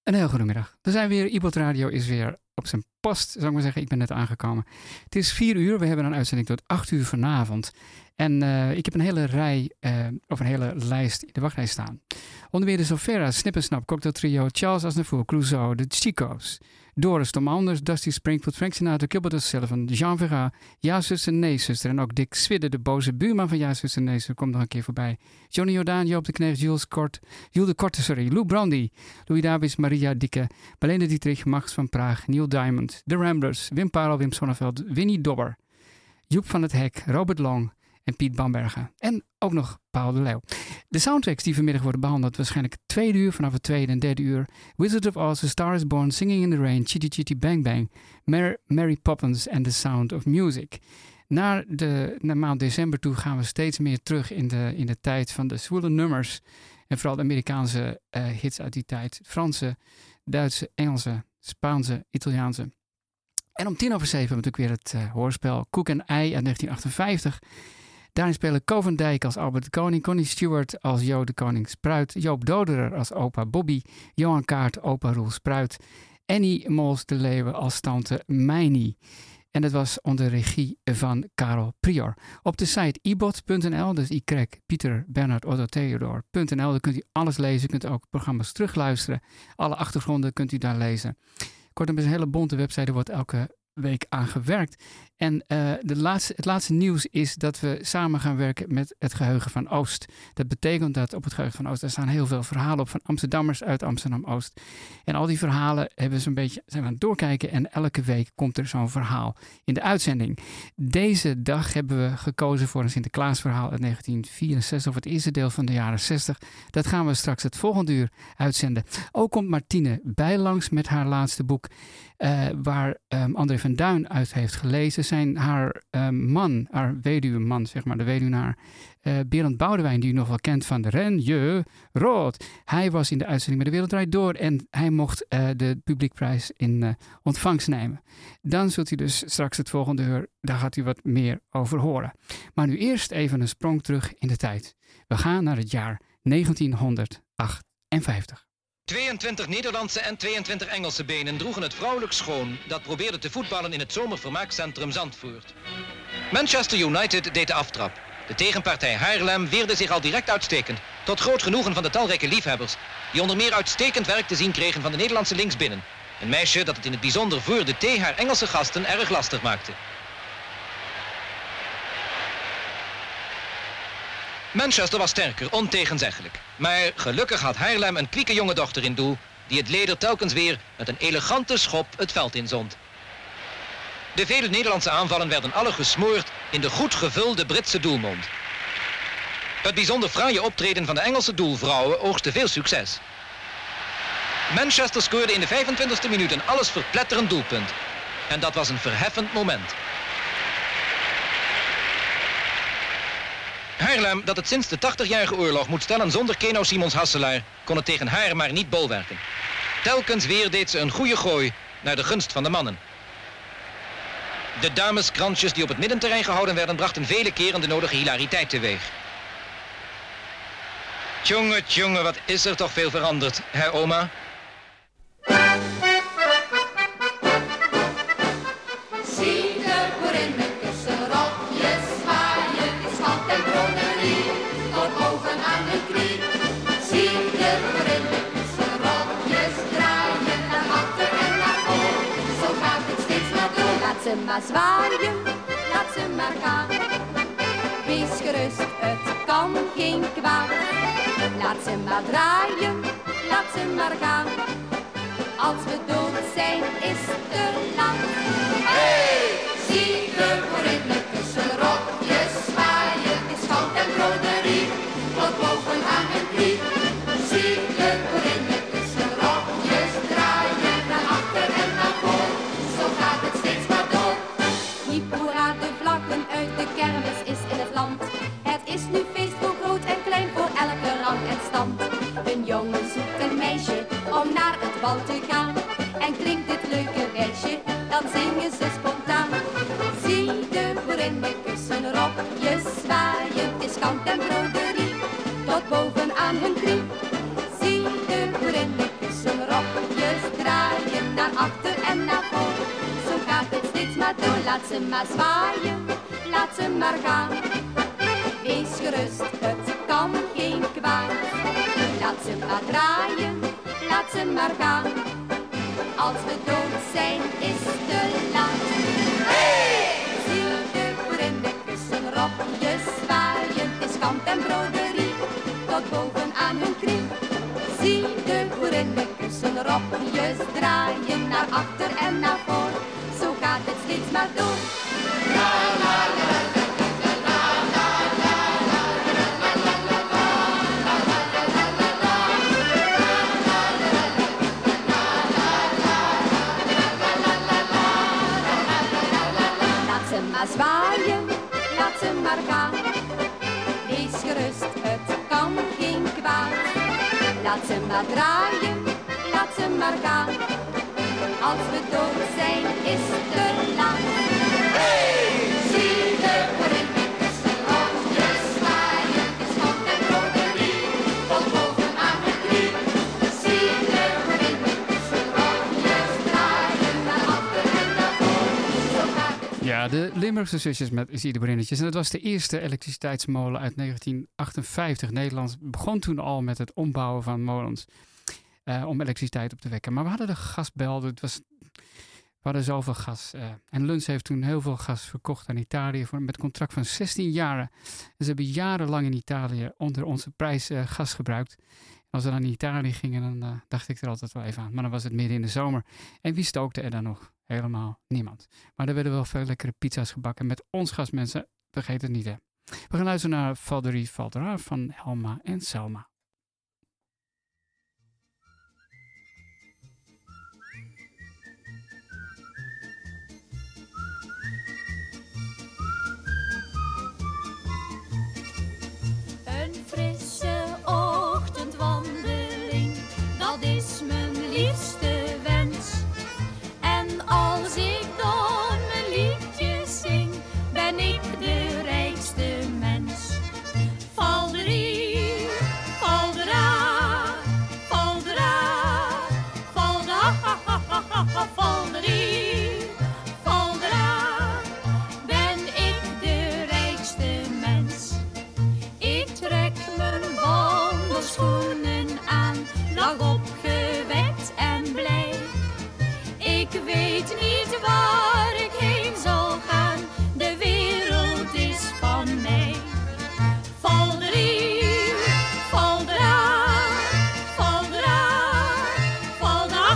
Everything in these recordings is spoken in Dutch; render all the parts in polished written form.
Een heel goede middag. We zijn weer, Ibot Radio is weer op zijn post, zou ik maar zeggen. Ik ben net aangekomen. Het is 4 uur, we hebben een uitzending tot 8 uur vanavond. En ik heb een hele rij, of een hele lijst in de wachtrij staan. Onder meer de Sofera, Snip-N-Snap, Cocktail Trio, Charles Aznavour, Clouseau, de Chico's, Doris, Tom Anders, Dusty Springfield, Frank Sinatra, Gilbert O'Sullivan, Jean Verga, Ja Zuster, Nee Zuster en ook Dick Swidde, de boze buurman van Ja Zuster, Nee Zuster, komt nog een keer voorbij. Johnny Jordaan, Joop de Knecht, Jules de Korte, Lou Brandy, Louis Davis, Maria Dikke, Marlene Dietrich, Max van Praag, Neil Diamond, The Ramblers, Wim Parel, Wim Sonneveld, Winnie Dobber, Joep van het Hek, Robert Long en Piet Bamberger. En ook nog Paul de Leeuw. De soundtracks die vanmiddag worden behandeld, waarschijnlijk 2 uur vanaf het 2e en 3e uur. Wizard of Oz, A Star is Born, Singing in the Rain, Chitty Chitty Bang Bang, Mary Poppins and The Sound of Music. Naar maand december toe gaan we steeds meer terug in de tijd van de zwoele nummers. En vooral de Amerikaanse hits uit die tijd. Franse, Duitse, Engelse, Spaanse, Italiaanse. En om 7:10 hebben we natuurlijk weer het hoorspel Koek en Ei uit 1958. Daarin spelen Co van Dijk als Albert de Koning, Connie Stewart als Jo de Koning Spruit, Joop Doderer als opa Bobby, Johan Kaart opa Roel Spruit, Annie Mols de Leeuwen als tante Meini. En dat was onder regie van Karel Prior. Op de site ibot.nl, dus Ikrek, Pieter, Bernard, Otto, Theodor.nl, daar kunt u alles lezen. U kunt ook programma's terugluisteren. Alle achtergronden kunt u daar lezen. Kortom, het is een hele bonte website, er wordt elke week aan gewerkt. En het laatste nieuws is dat we samen gaan werken met het Geheugen van Oost. Dat betekent dat op het Geheugen van Oost, daar staan heel veel verhalen op van Amsterdammers uit Amsterdam-Oost. En al die verhalen zijn we aan het doorkijken en elke week komt er zo'n verhaal in de uitzending. Deze dag hebben we gekozen voor een Sinterklaasverhaal uit 1964, of het eerste deel van de jaren 60. Dat gaan we straks het volgende uur uitzenden. Ook komt Martine bijlangs met haar laatste boek, waar André van Duin uit heeft gelezen. Haar weduweman, zeg maar, de weduwnaar, Berend Boudewijn, die u nog wel kent van de Renje Rood. Hij was in de uitzending met De Wereld Draait Door en hij mocht de publiekprijs in ontvangst nemen. Dan zult u dus straks het volgende uur, daar gaat u wat meer over horen. Maar nu eerst even een sprong terug in de tijd. We gaan naar het jaar 1958. 22 Nederlandse en 22 Engelse benen droegen het vrouwelijk schoon dat probeerde te voetballen in het zomervermaakcentrum Zandvoort. Manchester United deed de aftrap. De tegenpartij Haarlem weerde zich al direct uitstekend, tot groot genoegen van de talrijke liefhebbers, die onder meer uitstekend werk te zien kregen van de Nederlandse linksbinnen. Een meisje dat het in het bijzonder voor de thee haar Engelse gasten erg lastig maakte. Manchester was sterker, ontegenzeggelijk. Maar gelukkig had Haarlem een klieke jonge dochter in doel, die het leder telkens weer met een elegante schop het veld inzond. De vele Nederlandse aanvallen werden alle gesmoord in de goed gevulde Britse doelmond. Het bijzonder fraaie optreden van de Engelse doelvrouwen oogste veel succes. Manchester scoorde in de 25e minuut een alles verpletterend doelpunt. En dat was een verheffend moment. Haarlem, dat het sinds de 80-jarige oorlog moet stellen zonder Keno Simons Hasselaar, kon het tegen haar maar niet bolwerken. Telkens weer deed ze een goede gooi naar de gunst van de mannen. De dameskransjes die op het middenterrein gehouden werden, brachten vele keren de nodige hilariteit teweeg. Tjonge, wat is er toch veel veranderd, hè oma? Maar zwaaien, laat ze maar gaan. Wees gerust, het kan geen kwaad. Laat ze maar draaien, laat ze maar gaan. Als we dood zijn, is te laat. Hey, zie de boerinnen tussen rokjes zwaaien. Het is goud en broderie, tot boven aan hun knie. Zie de boerinnen tussen rokjes draaien. Naar achter en naar voor, zo gaat het steeds maar door. Hiep hoera, de vlaggen uit de kermis is in het land. Het is nu feest voor groot en klein, voor elke rang en stand. Een jongen zoekt een meisje om naar het bal te gaan. En klinkt dit leuke wijsje, dan zingen ze spontaan. Zie de boerinnen kussen, rokjes zwaaien. Het is kant en broderie, tot boven aan hun knie. Zie de boerinnen kussen, rokjes rokjes draaien naar achter en naar voor. Zo gaat het steeds maar door, laat ze maar zwaaien, laat ze maar gaan. Wees gerust, het kan geen kwaad. Laat ze maar draaien, laat ze maar gaan. Als we dood zijn is te laat. Hey! Zie de boerinnekes hun rokjes zwaaien. Het is kant en broderie tot boven aan hun knie. Zie de boerinnekes hun rokjes draaien naar achter en naar voor. Zo gaat het steeds maar door. La la la la la la la la la la la la. Laat ze maar zwaaien, laat ze maar gaan. Wees gerust, het kan geen kwaad. Laat ze maar draaien, laat ze maar gaan. Als we dood zijn is te laat. Hey! Zie de boerinnekes hun rokjes zwaaien. Het is kant en broderie tot boven aan de knie. Zie de boerinnekes hun rokjes draaien naar achter en naar voor. Zo gaat het. Ja, de Limburgse zusjes met Zie de Boerinnetjes. En dat was de eerste elektriciteitsmolen uit 1958. Nederland begon toen al met het ombouwen van molens om elektriciteit op te wekken. Maar we hadden de gasbel, we hadden zoveel gas. En Luns heeft toen heel veel gas verkocht aan Italië met een contract van 16 jaar. Dus ze hebben jarenlang in Italië onder onze prijs gas gebruikt. En als we dan naar Italië gingen, dan dacht ik er altijd wel even aan. Maar dan was het midden in de zomer. En wie stookte er dan nog? Helemaal niemand. Maar er werden wel veel lekkere pizza's gebakken met ons gas, mensen. Vergeet het niet, hè. We gaan luisteren naar Valderie Valdera van Helma en Selma. Een frisse ochtendwandeling, dat is mijn liefste wens. En als ik dan mijn liedjes zing, ben ik de rijkste mens. Valderie, valdera, valdera, valdera, valderie, valdera, ben ik de rijkste mens. Ik trek mijn wandelschoenen aan, lag opgewekt en blij. Ik weet niet waar ik heen zal gaan, de wereld is van mij. Valderie, valdera, valdera, valdera,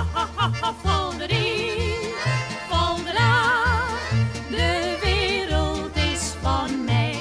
valderie, valdera, de wereld is van mij.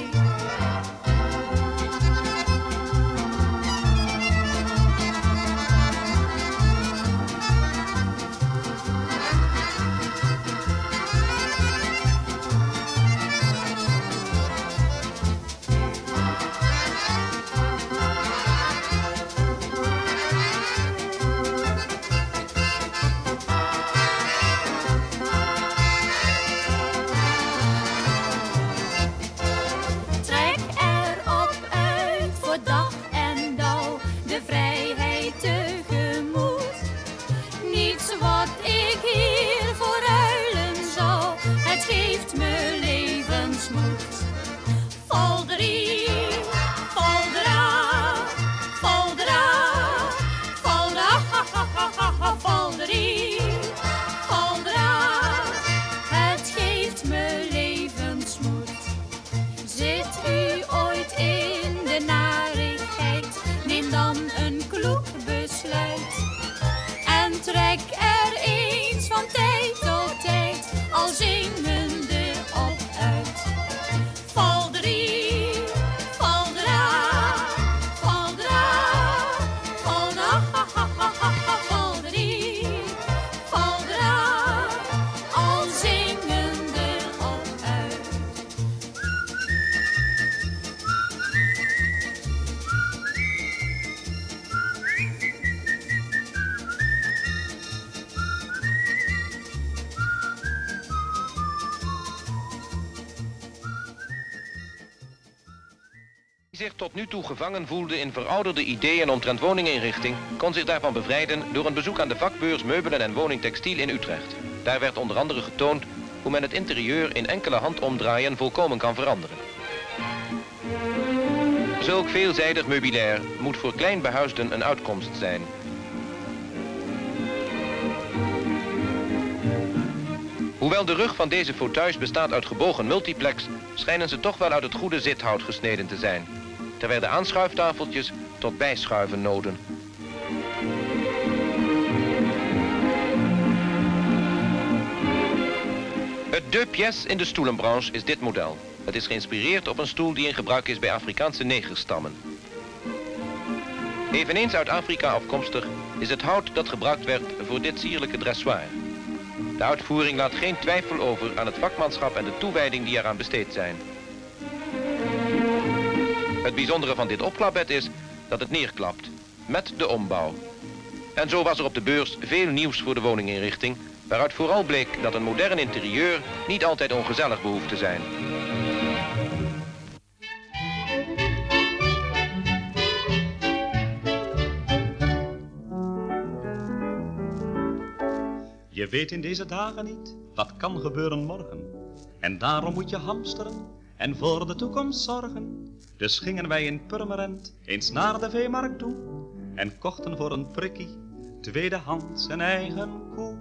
Trek erop uit voor dag en dauw, de vrijheid tegemoet. Niets wat ik hier voor ruilen zou, het geeft me levensmoed. Valderie, valdera, valdera, valdera, valderie, valdera, het geeft me levensmoed. Zit u ooit in de narigheid, neem dan een kloek besluit. En trek er eens van tijd tot tijd, al zingende op uit. Valderie, valdera, valdera, valdera, valderie, valdera, al zingende op uit. Wie zich tot nu toe gevangen voelde in verouderde ideeën omtrent woninginrichting, kon zich daarvan bevrijden door een bezoek aan de vakbeurs Meubelen en Woningtextiel in Utrecht. Daar werd onder andere getoond hoe men het interieur in enkele handomdraaien volkomen kan veranderen. Zulk veelzijdig meubilair moet voor kleinbehuisden een uitkomst zijn. Hoewel de rug van deze fauteuils bestaat uit gebogen multiplex, schijnen ze toch wel uit het goede zithout gesneden te zijn. Terwijl de aanschuiftafeltjes tot bijschuiven noden. Het deux pièces in de stoelenbranche is dit model. Het is geïnspireerd op een stoel die in gebruik is bij Afrikaanse negerstammen. Eveneens uit Afrika afkomstig is het hout dat gebruikt werd voor dit sierlijke dressoir. De uitvoering laat geen twijfel over aan het vakmanschap en de toewijding die eraan besteed zijn. Het bijzondere van dit opklapbed is dat het neerklapt, met de ombouw. En zo was er op de beurs veel nieuws voor de woninginrichting, waaruit vooral bleek dat een modern interieur niet altijd ongezellig behoeft te zijn. Je weet in deze dagen niet wat kan gebeuren morgen. En daarom moet je hamsteren en voor de toekomst zorgen. Dus gingen wij in Purmerend eens naar de veemarkt toe en kochten voor een prikkie tweedehands een eigen koe.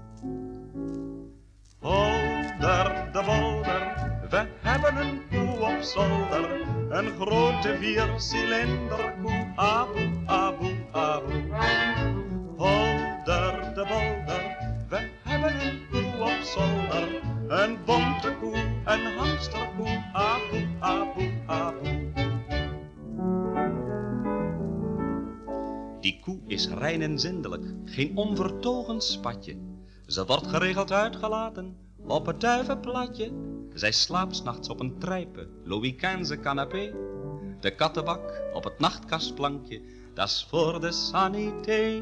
Holder de bolder, we hebben een koe op zolder, een grote viercilinder koe, aboe, aboe, aboe. Holder de bolder, we hebben een koe op zolder, een bonte koe, een hamsterkoe, aboe, aboe, aboe. Die koe is rein en zindelijk, geen onvertogen spatje. Ze wordt geregeld uitgelaten op het duivenplatje. Zij slaapt 's nachts op een trijpe, Louis XV canapé. De kattenbak op het nachtkastplankje, dat's voor de sanité.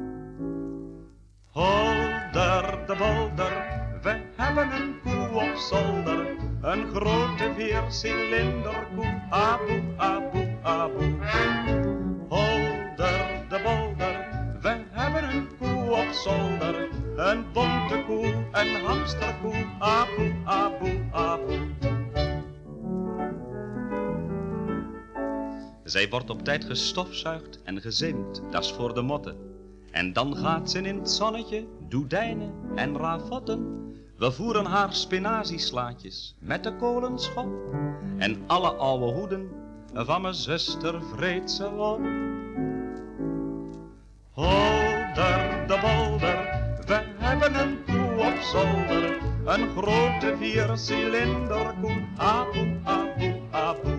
Holder de bolder, we hebben een koe op zolder, een grote viercilinder koe, aboe, aboe, aboe. Holder de bolder, we hebben een koe op zolder, een bonte koe, een hamsterkoe, aboe, aboe, aboe. Zij wordt op tijd gestofzuigd en gezeemd, dat's voor de motten. En dan gaat ze in het zonnetje, doedijnen en ravotten. We voeren haar spinazieslaatjes met de kolenschop. En alle oude hoeden van mijn zuster vreet ze op. Holder de bolder, we hebben een koe op zolder, een grote viercilinder koe, aboe, aboe, aboe.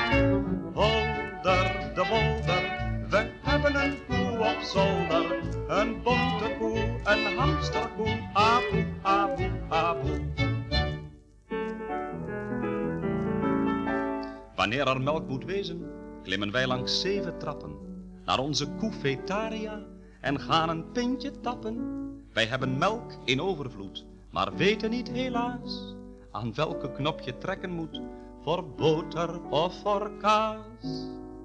Holder de bolder, we hebben een koe op zolder, een bonte koe, een hamsterkoe, aboe, aboe, aboe. Wanneer er melk moet wezen, klimmen wij langs 7 trappen naar onze koe Vetaria en gaan een pintje tappen. Wij hebben melk in overvloed, maar weten niet helaas aan welke knop je trekken moet voor boter of voor kaas.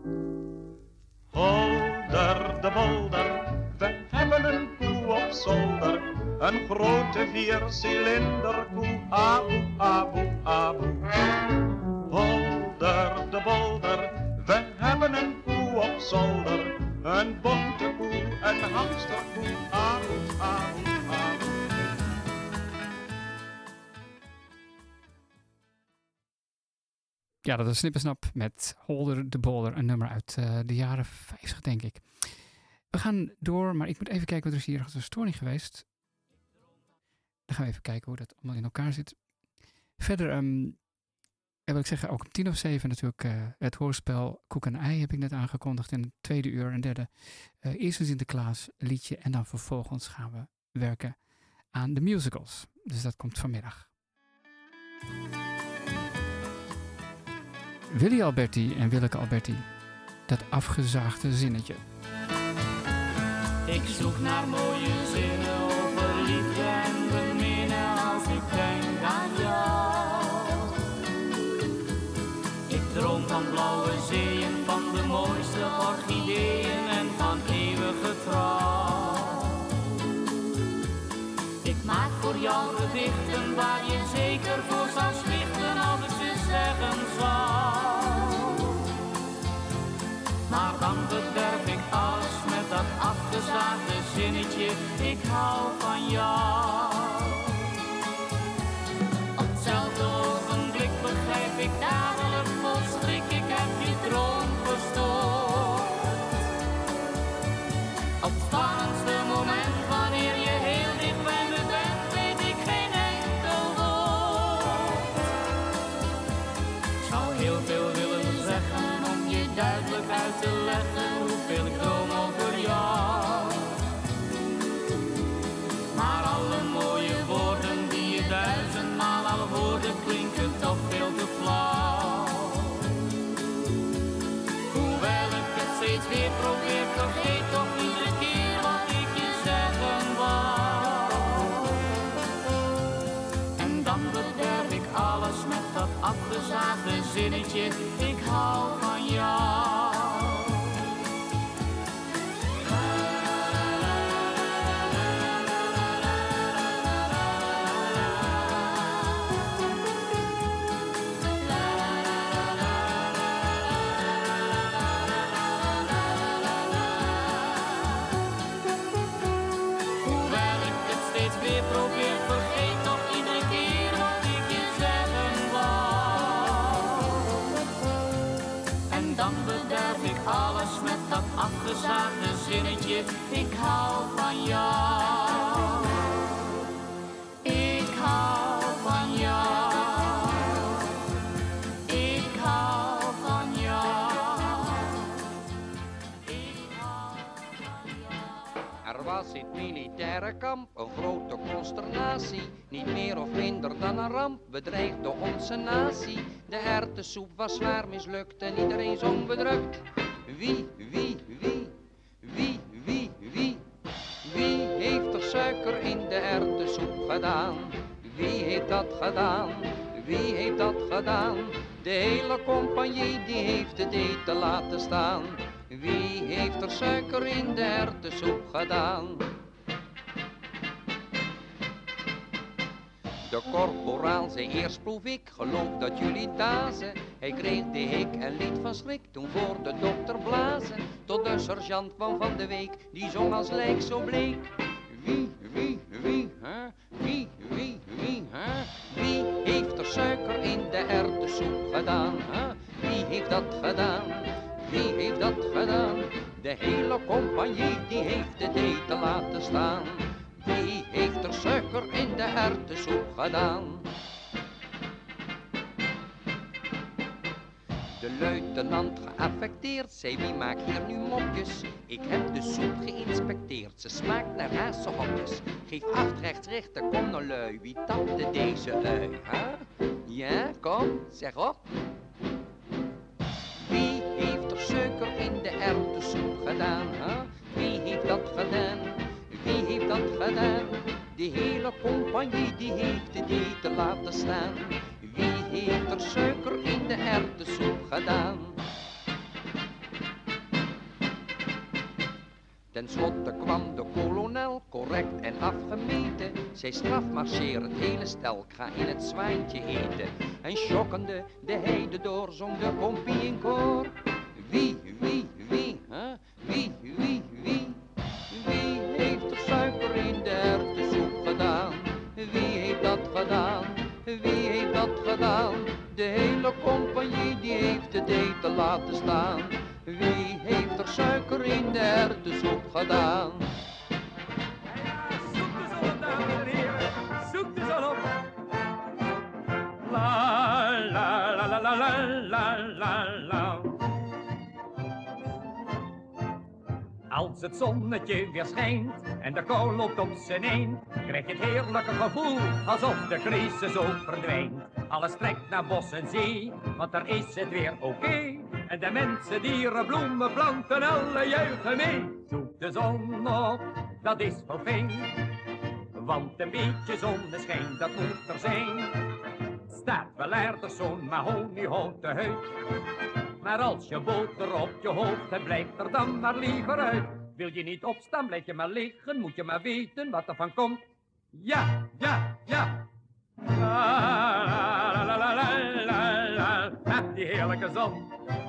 Holder de bolder, we hebben een koe op zolder, een grote viercilinder koe, aboe, aboe, aboe. Holder de bolder, we hebben een koe op zolder, een bonte koe, een hamsterkoe, aboe, aboe, aboe. Ja, dat is Snippersnap met Holder de Bolder, een nummer uit de jaren 50, denk ik. We gaan door, maar ik moet even kijken, wat er is hier een storing geweest. Dan gaan we even kijken hoe dat allemaal in elkaar zit. Verder, wil ik zeggen, ook om 6:50 natuurlijk het hoorspel Koek en Ei heb ik net aangekondigd. In het tweede uur en derde eerst een Sinterklaas liedje. En dan vervolgens gaan we werken aan de musicals. Dus dat komt vanmiddag. Willy Alberti en Willeke Alberti. Dat afgezaagde zinnetje. Ik zoek naar mooie zinnen over liefde en beminnen als ik denk aan jou. Ik droom van blauwe zeeën, van jouw gedichten waar je zeker voor zou stichten als ik ze zeggen zou. Maar dan bederf ik alles met dat afgezaagde zinnetje, ik hou van jou. Op hetzelfde ogenblik begrijp ik dadelijk vol schrik, ik heb je droom verstoord. Op het spannendste moment, wanneer je heel dicht bij me bent, weet ik geen enkel woord. Ik zou heel veel willen zeggen om je duidelijk uit te leggen hoeveel ik droom over jou. Maar alle mooie woorden die je duizendmaal al hoorde, klinken toch veel te flauw. Hoewel ik het steeds weer probeer, vergeet toch iedere keer wat ik je zeggen wou. En dan bederf ik alles met dat afgezaagde zinnetje, ik hou van jou. Alles met dat afgezaagde zinnetje, ik hou van jou. Ik hou van jou. Ik hou van jou. Ik hou van jou. Er was in het militaire kamp een grote consternatie. Niet meer of minder dan een ramp bedreigde onze natie. De erwtensoep was zwaar mislukt en iedereen zong bedrukt. Wie heeft er suiker in de erwtensoep gedaan? Wie heeft dat gedaan? Wie heeft dat gedaan? De hele compagnie die heeft het eten laten staan. Wie heeft er suiker in de erwtensoep gedaan? De korporaal zei eerst proef ik, geloof dat jullie dazen. Hij kreeg de hik en liet van schrik toen voor de dokter blazen. Tot de sergeant kwam van de week, die zong als lijk zo bleek. Wie, hè? Wie heeft er suiker in de erwtensoep gedaan, hè? Wie heeft dat gedaan? Wie heeft dat gedaan? De hele compagnie die heeft het eten laten staan. Wie heeft er suiker in de erwtensoep gedaan? De luitenant geaffecteerd zei wie maakt hier nu mopjes? Ik heb de soep geïnspecteerd, ze smaakt naar hazenhokjes. Geef 8 rechts rechter, kom nou lui, wie tapte deze ui? Hè? Ja, kom, zeg op. Wie heeft er suiker in de erwtensoep gedaan? Hè? Wie heeft dat gedaan? Wie heeft dat gedaan? De hele compagnie die heeft het eten laten staan. Wie heeft er suiker in de erwtensoep gedaan? Ten slotte kwam de kolonel, correct en afgemeten. Zij strafmarcheer het hele stel, ik ga in het zwijntje eten. En schokkende de heide door zong de kompie in koor. Wie, hè? Wie heeft er suiker in de erwtensoep gedaan? Wie heeft dat gedaan? Wie heeft dat gedaan? De hele compagnie die heeft het eten laten staan. Wie heeft er suiker in de erwtensoep gedaan? Zoek de zon op, dames en heren. Zoek de zon op. La la la la la la la la. Als het zonnetje weer schijnt en de kou loopt op zijn eind, krijg je het heerlijke gevoel alsof de crisis ook verdwijnt. Alles trekt naar bos en zee, want daar is het weer oké. En de mensen, dieren, bloemen, planten, alle juichen mee. Zoek de zon op, dat is wel fijn, want een beetje zonneschijn, dat moet er zijn. Staat wel aardig zo'n mahoniehouten huid, maar als je boter op je hoofd hebt, blijft er dan maar liever uit. Wil je niet opstaan, blijf je maar liggen, moet je maar weten wat er van komt. Ja, ja, ja. La, la, la, la, la, la, la. Met die heerlijke zon.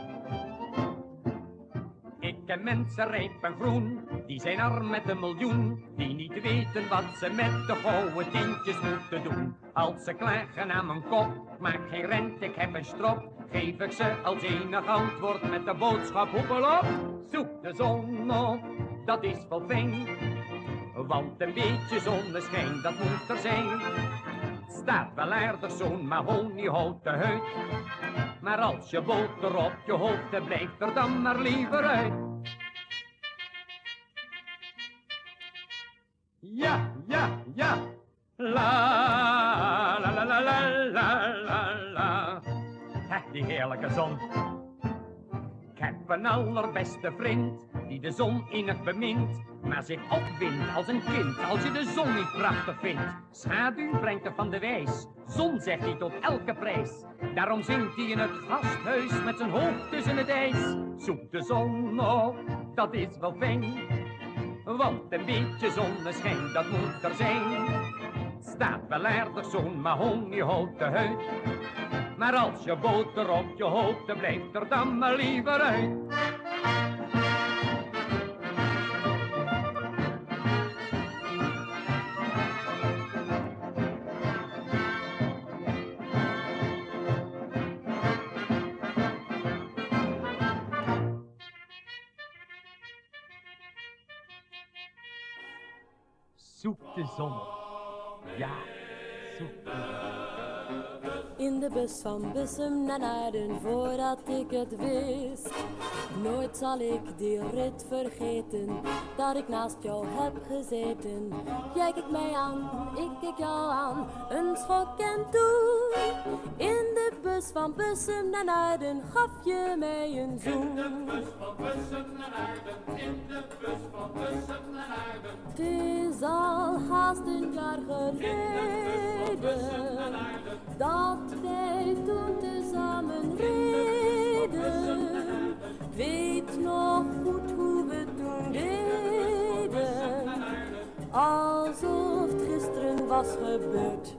Ik ken mensen rijp en groen, die zijn arm met een miljoen, die niet weten wat ze met de gouden tientjes moeten doen. Als ze klagen aan mijn kop, ik maak geen rent, ik heb een strop, geef ik ze als enig antwoord met de boodschap hoepelop. Zoek de zon op, dat is wel fijn, want een beetje zonneschijn, dat moet er zijn. Staat wel aardig zo'n mahoniehouten huid, maar als je boter op je hoofd hebt, blijft er dan maar liever uit. Ja, ja, ja. La, la, la, la, la, la, la, la. Die heerlijke zon. Ik heb een allerbeste vriend, die de zon innig bemint, maar zich opwindt als een kind als je de zon niet prachtig vindt. Schaduw brengt er van de wijs, zon zegt hij tot elke prijs. Daarom zingt hij in het gasthuis met zijn hoofd tussen het ijs. Zoek de zon op, dat is wel fijn, want een beetje zonneschijn, dat moet er zijn. Staat wel aardig zo'n mahoniehouten huid, maar als je boter op je hoofd, dan blijft er dan maar liever uit. Zoek de zon. Ja, zoek de zon. In de bus van Bussum naar Naarden, voordat ik het wist. Nooit zal ik die rit vergeten, dat ik naast jou heb gezeten. Jij kijkt mij aan, ik kijk jou aan, een schok en toen. In de bus van Bussum naar Naarden, gaf je mij een zoen. In de bus van Bussum naar Naarden, in de bus van Bussum naar Naarden. Het is al haast een jaar geleden, dat wij toen tezamen reden. Weet nog goed hoe we toen deden, alsof het gisteren was gebeurd.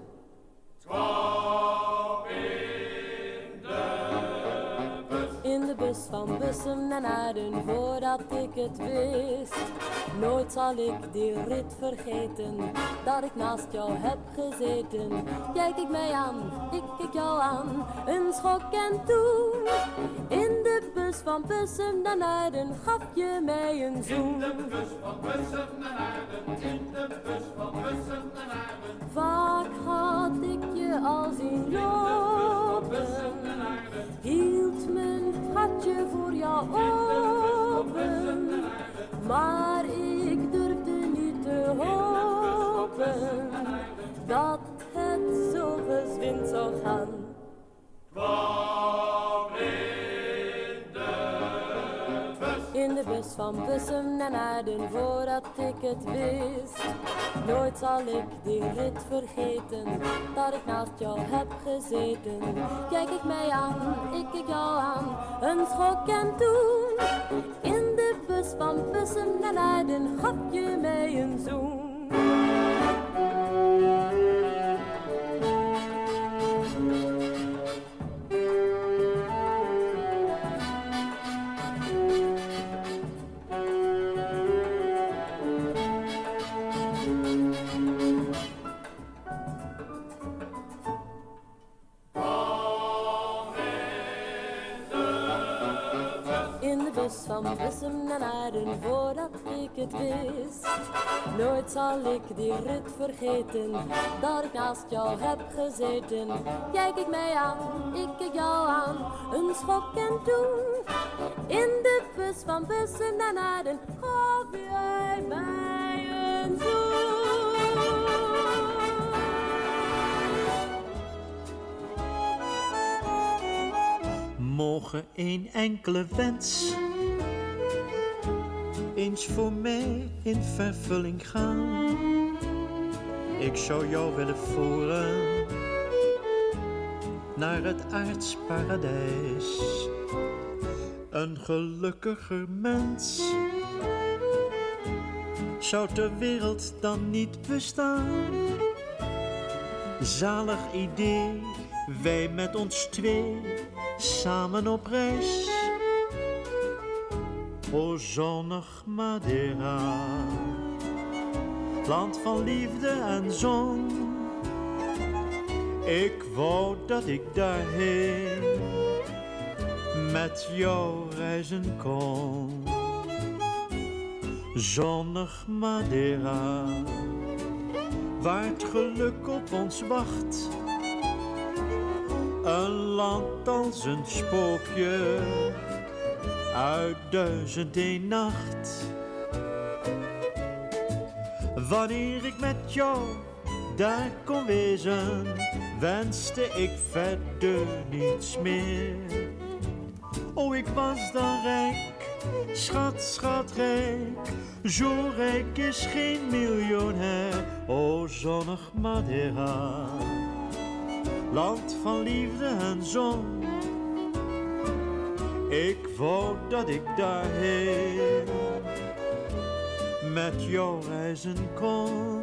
In de bus van Bussum naar Naarden, voordat ik het wist. Nooit zal ik die rit vergeten, dat ik naast jou heb gezeten. Jij kijkt mij aan, ik kijk jou aan, een schok en toen. In de bus van Bussum naar Naarden, gaf je mij een zoen. In de bus van Bussum naar Naarden, in de bus van Bussum naar Naarden. Vaak had ik je al zien lopen, hield mijn hartje voor jou open, maar ik durfde niet te hopen dat het zo gezwind zou gaan. In de bus van Bussum naar Naarden, voordat ik het wist. Nooit zal ik die rit vergeten, dat ik naast jou heb gezeten. Kijk ik mij aan, ik kijk jou aan, een schok en toen. In de bus van Bussum naar Naarden, gaf je mij een zoen. Van Bussum naar Naarden, voordat ik het wist. Nooit zal ik die rit vergeten, dat ik naast jou heb gezeten. Jij kijkt mij aan, ik kijk jou aan, een schok en toen. In de bus van Bussum naar Naarden, gaf jij mij een zoen. Mogen een enkele wens eens voor mij in vervulling gaan. Ik zou jou willen voeren naar het aards paradijs. Een gelukkiger mens zou de wereld dan niet bestaan. Zalig idee, wij met ons twee, samen op reis. O zonnig Madeira, land van liefde en zon. Ik wou dat ik daarheen met jou reizen kon. Zonnig Madeira, waar het geluk op ons wacht. Een land als een spookje uit 1001 nacht. Wanneer ik met jou daar kon wezen, wenste ik verder niets meer. Oh, ik was dan rijk, schat, schatrijk. Zo rijk is geen miljonair. O zonnig Madeira, land van liefde en zon. Ik wou dat ik daarheen met jou reizen kon.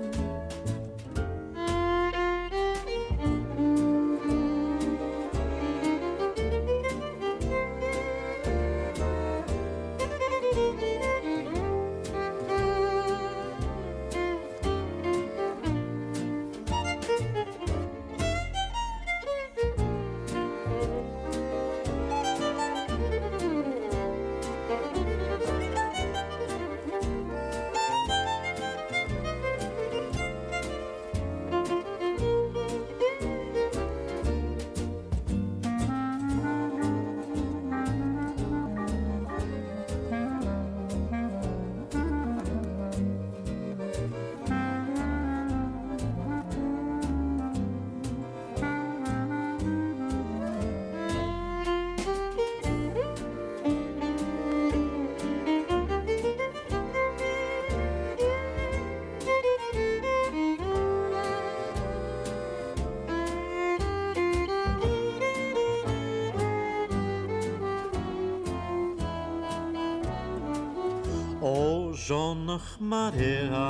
Zonnig Madeira,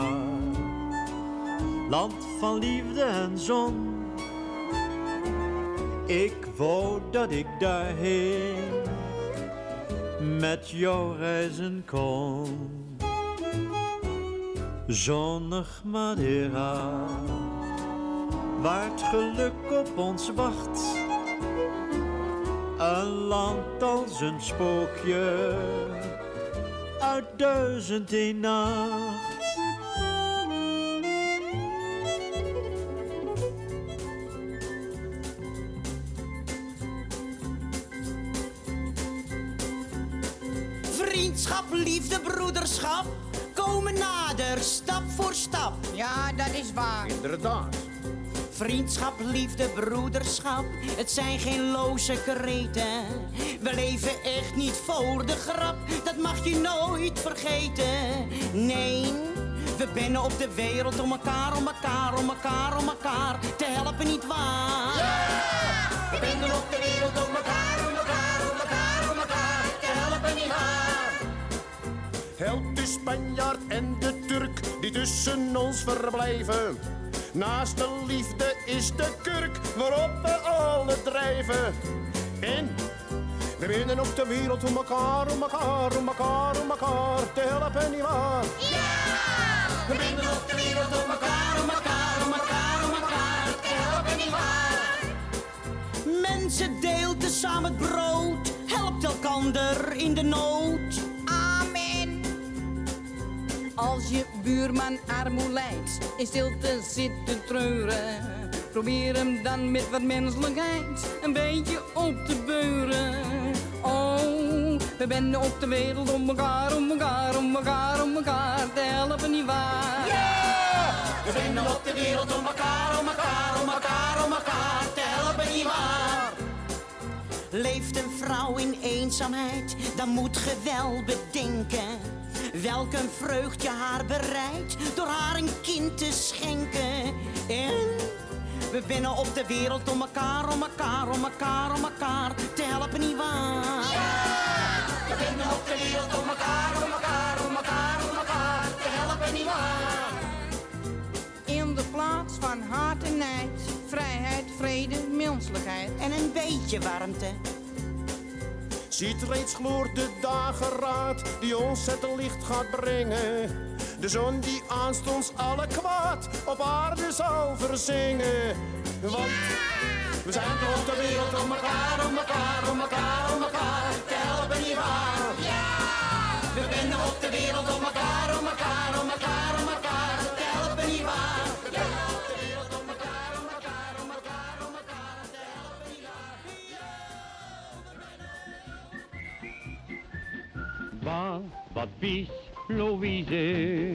land van liefde en zon. Ik wou dat ik daarheen met jou reizen kon. Zonnig Madeira, waar het geluk op ons wacht. Een land als een spookje uit 1001 nacht. Vriendschap, liefde, broederschap komen nader, stap voor stap. Ja, dat is waar. Inderdaad. Vriendschap, liefde, broederschap, het zijn geen loze kreten. We leven echt niet voor de grap, dat mag je nooit vergeten. Nee, we binnen op de wereld om elkaar, om elkaar, om elkaar, om elkaar te helpen, niet waar? Yeah! We binnen op de wereld om elkaar, om elkaar, om elkaar, om elkaar te helpen, niet waar? Help de Spanjaard en de Turk die tussen ons verblijven. Naast de liefde is de kurk waarop we alle drijven. En we binnen op de wereld om elkaar, om elkaar, om elkaar, om elkaar te helpen, nietwaar? Ja! We binnen op de wereld om elkaar, om elkaar, om elkaar, om elkaar te helpen, nietwaar? Mensen deelt tezamen het brood, helpt elkander in de nood. Amen. Als je buurman armoe lijdt, in stilte zit te treuren, probeer hem dan met wat menselijkheid een beetje op te beuren. Oh, we binnen op de wereld om elkaar, om elkaar, om elkaar, om elkaar te helpen, nietwaar? Yeah! We binnen op de wereld om elkaar, om elkaar, om elkaar, om elkaar te helpen, nietwaar? Leeft een vrouw in eenzaamheid, dan moet ge wel bedenken welk een vreugd je haar bereidt door haar een kind te schenken. En we binnen op de wereld om elkaar, om elkaar, om elkaar, om elkaar te helpen, nietwaar? Ja! We We vinden op de wereld om elkaar, om elkaar, om elkaar, om elkaar te helpen, nietwaar? In de plaats van haat en nijd, vrijheid, vrede, menselijkheid. En een beetje warmte. Ziet reeds gloort de dageraad die ons het licht gaat brengen. De zon die aanstonds alle kwaad op aarde zal verzingen. Want we zijn toch op de wereld om elkaar, om elkaar, om elkaar, om elkaar te helpen, nietwaar? Ja! We vinden op de wereld om elkaar, om elkaar, om elkaar, om elkaar te helpen, nietwaar? Ja! Op de wereld om elkaar, om elkaar, om elkaar, om elkaar te helpen, nietwaar? Wat vies, Louise.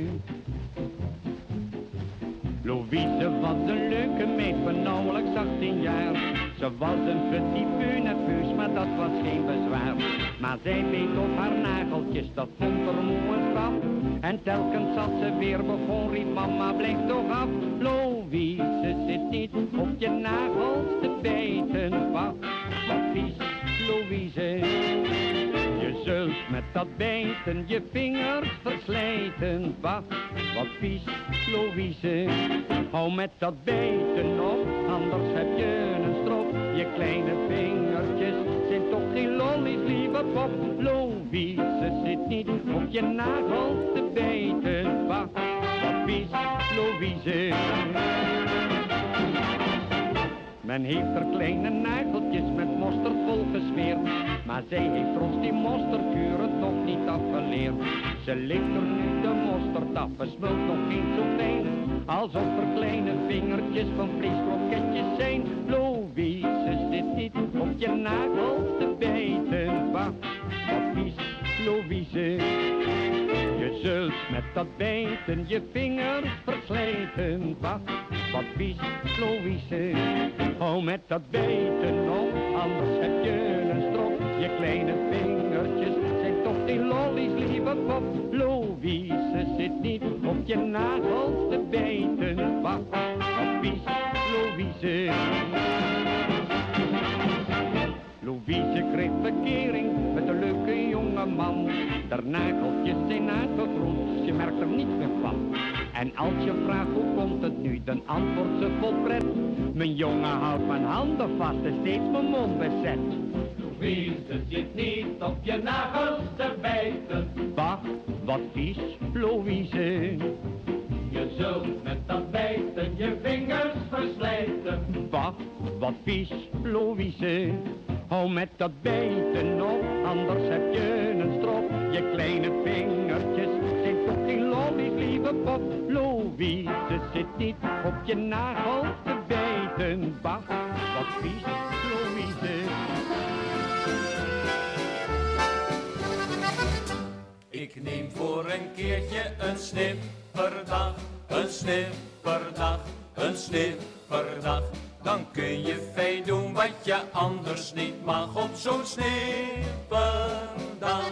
Louise was een leuke meid van nauwelijks 18 jaar. Ze was een petit peu nerveus, maar dat was geen bezwaar. Maar zij beet op haar nageltjes, dat vond haar moe een straf. En telkens als ze weer begon, riep mama, blijf toch af. Louise, zit niet op je nagels te bijten. Wat vies, Louise. Je zult met dat bijten je vingers verslijten. Wat vies, Louise. Hou met dat bijten op, anders heb je een strop. Je kleine vingertjes zijn toch geen lollies, lieve pop. Louise, zit niet op je nagels te bijten. Wat vies, Louise. Men heeft er kleine nageltjes met mosterd volgesmeerd. Maar zij heeft ons die mosterdkuren toch niet afgeleerd. Ze leeft er nu de mosterd af, smult nog eens zo fijn. Alsof er kleine vingertjes van vleeskroketjes zijn. Louise, zit niet op je nagels te bijten. Wat vies, Louise. Je zult met dat bijten je vingers verslijten. Wat vies, Louise. Hou met dat bijten op, anders heb je een strop. Je kleine vingertjes zijn toch geen lollies, lieve pop. Louise, zit niet op je nagels te bijten. Wat vies, Louise. Louise kreeg verkering met een leuke jonge man. Der nageltjes zijn uitgegroeid, je merkt er niets meer van. En als je vraagt hoe komt het nu, dan antwoordt ze vol pret. Mijn jongen houdt mijn handen vast en steeds mijn mond bezet. Louise, zit niet op je nagels te bijten. Wat vies, Louise. Je zult met dat bijten je vingers verslijten. Wat vies, Louise. Hou met dat bijten op, anders heb je een strop. Je kleine vingertjes zijn toch geen lollies, lieve pop. Louise, zit niet op je nagels te bijten. Wat vies, Louise. Ik neem voor een keertje een snipperdag, een snipperdag, een snipperdag. Dan kun je fijn doen wat je anders niet mag op zo'n snipperdag.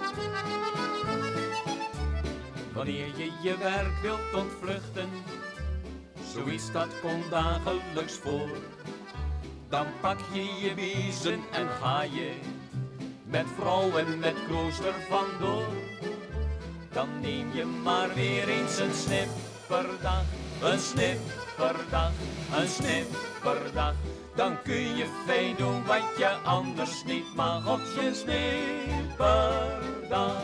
Wanneer je je werk wilt ontvluchten, zoiets dat komt dagelijks voor. Dan pak je je biezen en ga je met vrouw en met klooster vandoor. Dan neem je maar weer eens een snipperdag, een snipperdag, een snipperdag. Dan kun je fijn doen wat je anders niet mag op je snipperdag.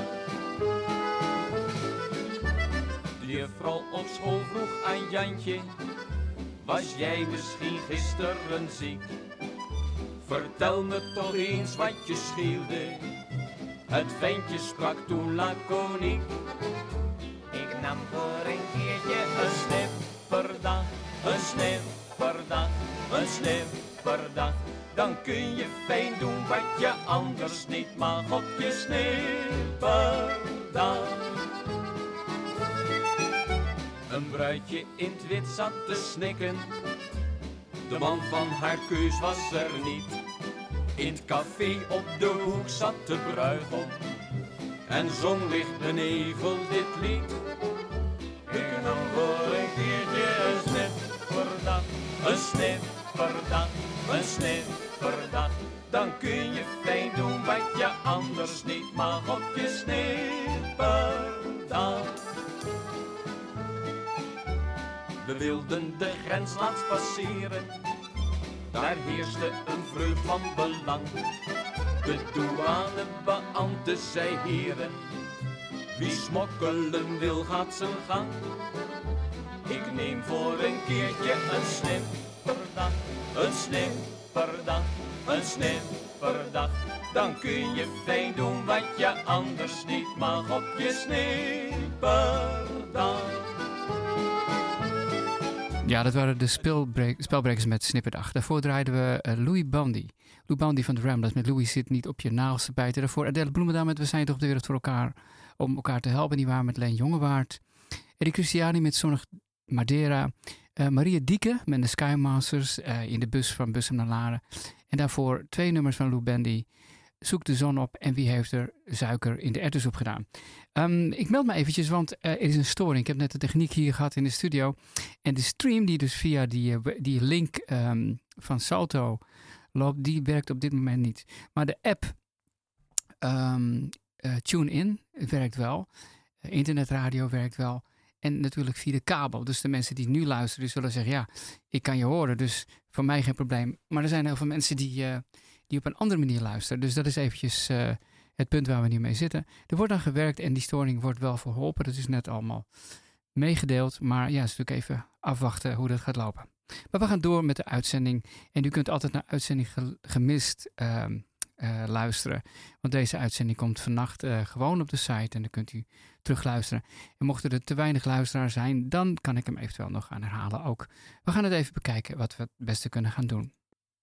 De juffrouw op school vroeg aan Jantje, was jij misschien gisteren ziek? Vertel me toch eens wat je scheelde. Het ventje sprak toen laconiek. Ik nam voor een keertje een snipperdag, een snipperdag, een snipperdag. Dan kun je fijn doen wat je anders niet mag op je snipperdag. Een bruidje in het wit zat te snikken. De man van haar keus was er niet. In het café op de hoek zat de bruigom en zong licht benevel dit lied. Ik nam voor een keertje een snipperdag, een snipperdag, een snipperdag. dan kun je fijn doen wat je anders niet mag op je snipperdag. We wilden de grens laatst passeren, daar heerste een vreugd van belang. De douanebeambte zei heren, wie smokkelen wil gaat zijn gang. Ik neem voor een keertje een snipperdag, een snipperdag, een snipperdag. Dan kun je fijn doen wat je anders niet mag op je snipperdag. Ja, dat waren de spelbrekers met Snipperdag. Daarvoor draaiden we Louis Bandy. Louis Bandy van de Ramblers met Louis zit niet op je nagels te bijten. Daarvoor Adele Bloemendaal met We zijn toch op de wereld voor elkaar om elkaar te helpen. Die waren met Leen Jongewaard. Eddie Christiani met Zonnig Madeira. Maria Dieke met de Skymasters in de bus van Bussum naar Laren. En daarvoor 2 nummers van Louis Bandy. Zoek de zon op en wie heeft er suiker in de erwtensoep gedaan. Ik meld me eventjes, want er is een storing. Ik heb net de techniek hier gehad in de studio. En de stream die dus via die link van Salto loopt, die werkt op dit moment niet. Maar de app TuneIn werkt wel. Internetradio werkt wel. En natuurlijk via de kabel. Dus de mensen die nu luisteren, zullen zeggen, ja, ik kan je horen. Dus voor mij geen probleem. Maar er zijn heel veel mensen die op een andere manier luisteren. Dus dat is eventjes het punt waar we nu mee zitten. Er wordt aan gewerkt en die storing wordt wel verholpen. Dat is net allemaal meegedeeld. Maar ja, het is natuurlijk even afwachten hoe dat gaat lopen. Maar we gaan door met de uitzending. En u kunt altijd naar uitzending gemist luisteren. Want deze uitzending komt vannacht gewoon op de site. En dan kunt u terugluisteren. En mochten er te weinig luisteraars zijn, dan kan ik hem eventueel nog gaan herhalen ook. We gaan het even bekijken wat we het beste kunnen gaan doen.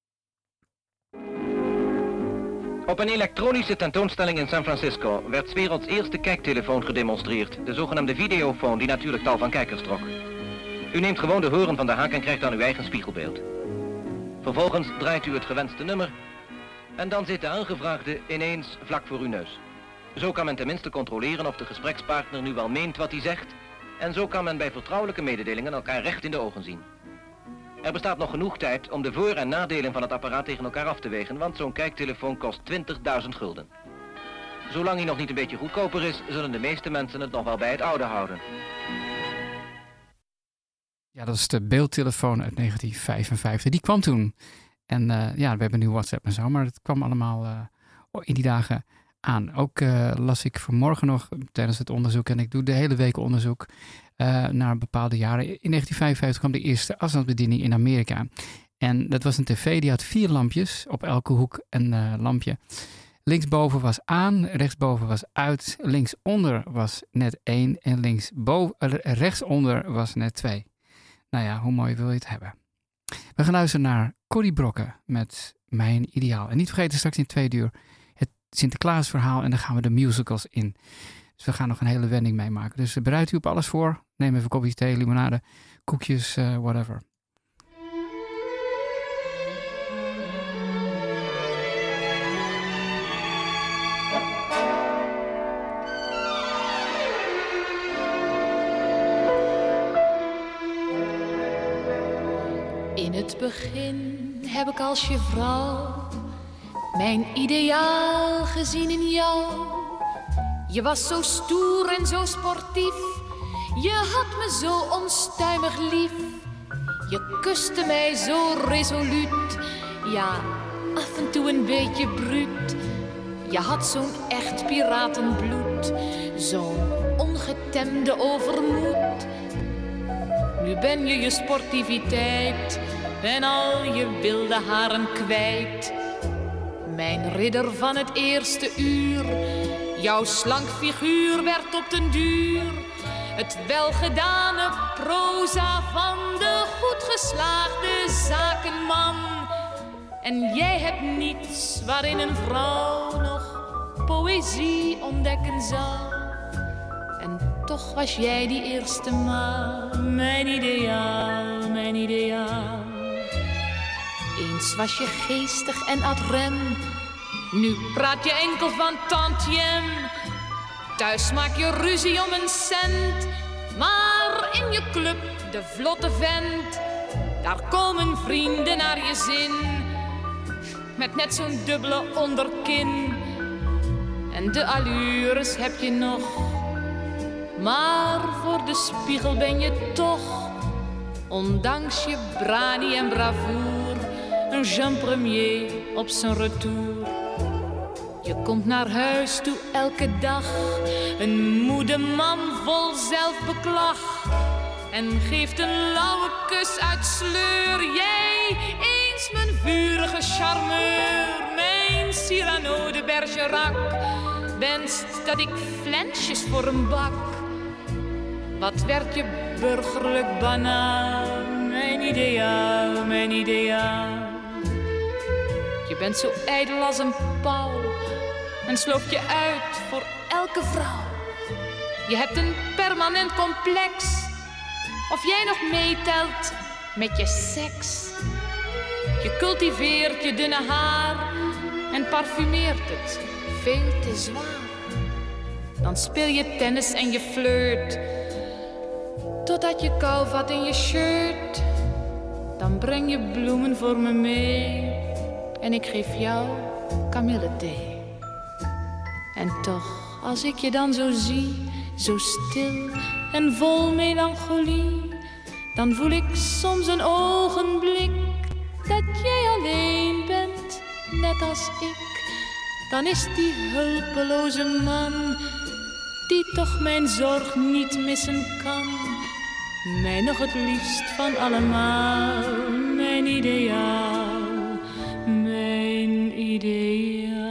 Op een elektronische tentoonstelling in San Francisco werd 's werelds eerste kijktelefoon gedemonstreerd. De zogenaamde videofoon die natuurlijk tal van kijkers trok. U neemt gewoon de horen van de haak en krijgt dan uw eigen spiegelbeeld. Vervolgens draait u het gewenste nummer en dan zit de aangevraagde ineens vlak voor uw neus. Zo kan men tenminste controleren of de gesprekspartner nu wel meent wat hij zegt. En zo kan men bij vertrouwelijke mededelingen elkaar recht in de ogen zien. Er bestaat nog genoeg tijd om de voor- en nadelen van het apparaat tegen elkaar af te wegen, want zo'n kijktelefoon kost 20.000 gulden. Zolang hij nog niet een beetje goedkoper is, zullen de meeste mensen het nog wel bij het oude houden. Ja, dat is de beeldtelefoon uit 1955. Die kwam toen. En ja, we hebben nu WhatsApp en zo, maar het kwam allemaal in die dagen aan. Ook las ik vanmorgen nog tijdens het onderzoek, en ik doe de hele week onderzoek naar bepaalde jaren. In 1955 kwam de eerste afstandsbediening in Amerika. En dat was een tv, die had 4 lampjes, op elke hoek een lampje. Linksboven was aan, rechtsboven was uit, linksonder was net 1 en rechtsonder was net 2. Nou ja, hoe mooi wil je het hebben? We gaan luisteren naar Corrie Brokken met Mijn Ideaal. En niet vergeten, straks in 2 uur het Sinterklaasverhaal en dan gaan we de musicals in. Dus we gaan nog een hele wending meemaken. Dus bereid u op alles voor. Neem even een kopje thee, limonade, koekjes, whatever. In het begin heb ik als je vrouw mijn ideaal gezien in jou. Je was zo stoer en zo sportief, je had me zo onstuimig lief. Je kuste mij zo resoluut, ja, af en toe een beetje bruut. Je had zo'n echt piratenbloed, zo'n ongetemde overmoed. Nu ben je je sportiviteit en al je wilde haren kwijt. Mijn ridder van het eerste uur, jouw slank figuur werd op den duur het welgedane proza van de goed geslaagde zakenman. En jij hebt niets waarin een vrouw nog poëzie ontdekken zou. En toch was jij die eerste maal mijn ideaal, mijn ideaal. Eens was je geestig en ad rem, nu praat je enkel van tantiem. Thuis maak je ruzie om een cent, maar in je club, de vlotte vent, daar komen vrienden naar je zin. met net zo'n dubbele onderkin. En de allures heb je nog, maar voor de spiegel ben je toch, ondanks je brani en bravoer, een Jean Premier op zijn retour. Je komt naar huis toe elke dag, een moede man vol zelfbeklag, en geeft een lauwe kus uit sleur. Jij, eens mijn vurige charmeur, mijn Cyrano de Bergerac, wenst dat ik flensjes voor hem bak. Wat werd je burgerlijk banaan, mijn ideaal, mijn ideaal. Je bent zo ijdel als een pauw en sloopt je uit voor elke vrouw. Je hebt een permanent complex, of jij nog meetelt met je seks. Je cultiveert je dunne haar en parfumeert het veel te zwaar. Dan speel je tennis en je flirt, totdat je kou vat in je shirt. Dan breng je bloemen voor me mee en ik geef jou kamillethee. En toch, als ik je dan zo zie, zo stil en vol melancholie, dan voel ik soms een ogenblik dat jij alleen bent, net als ik. Dan is die hulpeloze man, die toch mijn zorg niet missen kan, mij nog het liefst van allemaal, mijn ideaal, mijn ideaal.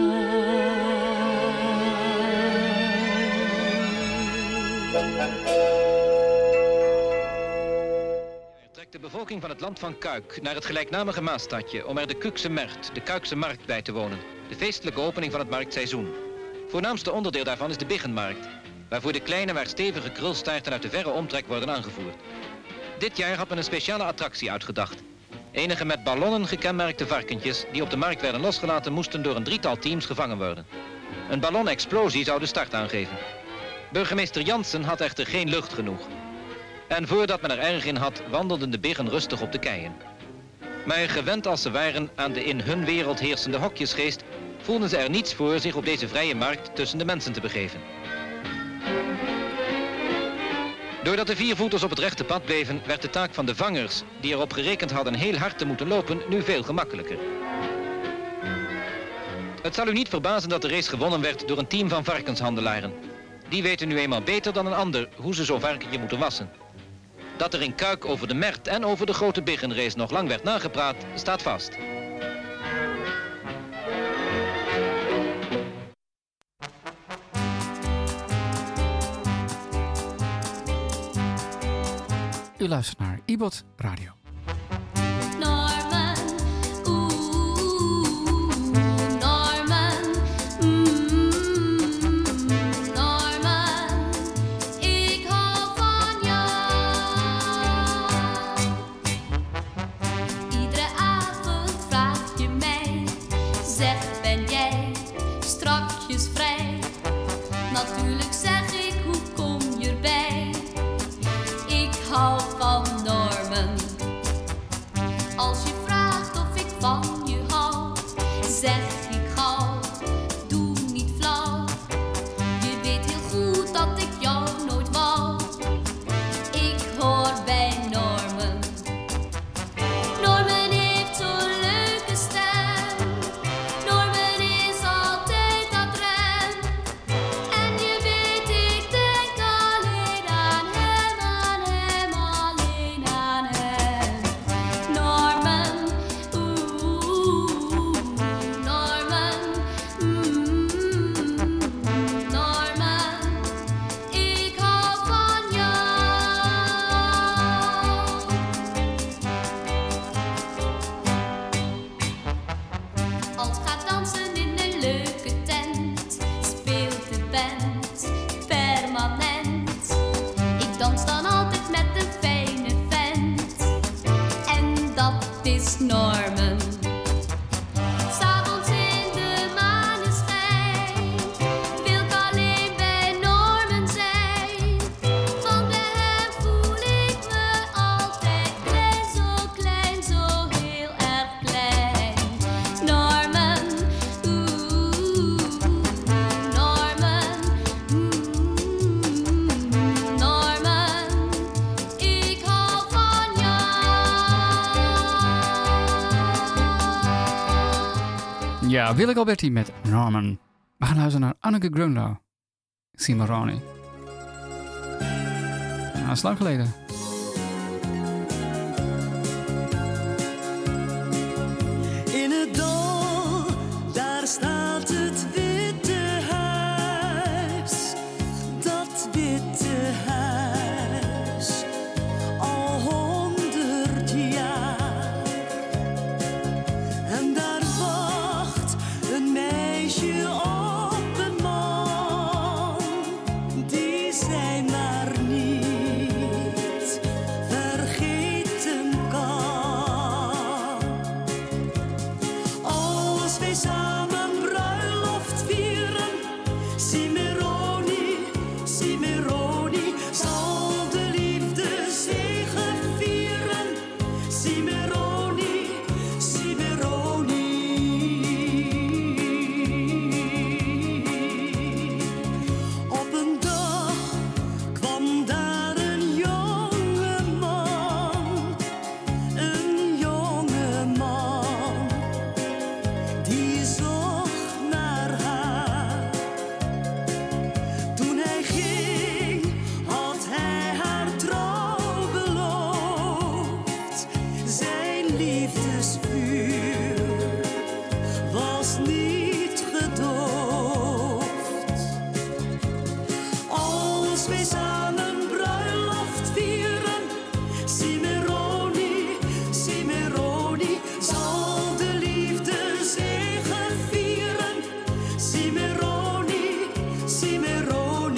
Trekt de bevolking van het land van Kuik naar het gelijknamige Maasstadje om er de Kuukse Mert, de Kuikse Markt, bij te wonen. De feestelijke opening van het marktseizoen. Voornaamste onderdeel daarvan is de Biggenmarkt, waarvoor de kleine maar stevige krulstaarten uit de verre omtrek worden aangevoerd. Dit jaar had men een speciale attractie uitgedacht. Enige met ballonnen gekenmerkte varkentjes die op de markt werden losgelaten moesten door een 3-tal teams gevangen worden. Een ballonexplosie zou de start aangeven. Burgemeester Jansen had echter geen lucht genoeg. En voordat men er erg in had, wandelden de biggen rustig op de keien. Maar gewend als ze waren aan de in hun wereld heersende hokjesgeest, voelden ze er niets voor zich op deze vrije markt tussen de mensen te begeven. Doordat de viervoeters op het rechte pad bleven, werd de taak van de vangers, die erop gerekend hadden heel hard te moeten lopen, nu veel gemakkelijker. Het zal u niet verbazen dat de race gewonnen werd door een team van varkenshandelaren. Die weten nu eenmaal beter dan een ander hoe ze zo'n varkentje moeten wassen. Dat er in Kuik over de Mert en over de grote biggenrace nog lang werd nagepraat, staat vast. U luistert naar IBOT Radio. Norman, Norman, Norman, ik hou van jou. Iedere avond vraag je mij, zeg ben jij strakjes vrij? Natuurlijk zeg ik, hoe kom je erbij? Ik hou van Norman. Als je vraagt of ik van je hou, zeg ik gauw, doe niet flauw. Je weet heel goed dat ik jou nooit wou. Ik hoor bij Norman. Norman heeft zo'n leuke stem. Norman is altijd ad rem. En je weet, ik denk alleen aan hem, alleen aan hem. Norman, Norman, Norman, ik hou van jou. Als gaat dansen in een leuke tent, speelt de band permanent. Ik dans dan altijd met een fijne vent, en dat is Norman. S'avonds in de maneschijn wil ik alleen bij Norman zijn, want bij hem voel ik me altijd klein, zo heel erg klein. Norman, Ja, Willeke Alberti met Norman. We gaan luisteren naar Anneke Grunlo. Cimarroni. Dat is lang geleden. In het dal, daar staat het witte huis. Dat witte huis, al 100 jaar. En daar wacht een meisje op een man, die zij maar niet vergeten kan. Als wij samen bruiloft vieren, Cimarroni, Cimarroni, zal de liefde zegevieren. Cimarroni, Cimarroni. Op een dag kwam daar een jonge man, die zocht naar haar. Toen hij ging, had hij haar trouw beloofd. Zijn liefdesvuur was niet gedoofd. Als wij samen bruiloft vieren, Cimarroni, Cimarroni, zal de liefde zegevieren. Cimarroni, Cimarroni.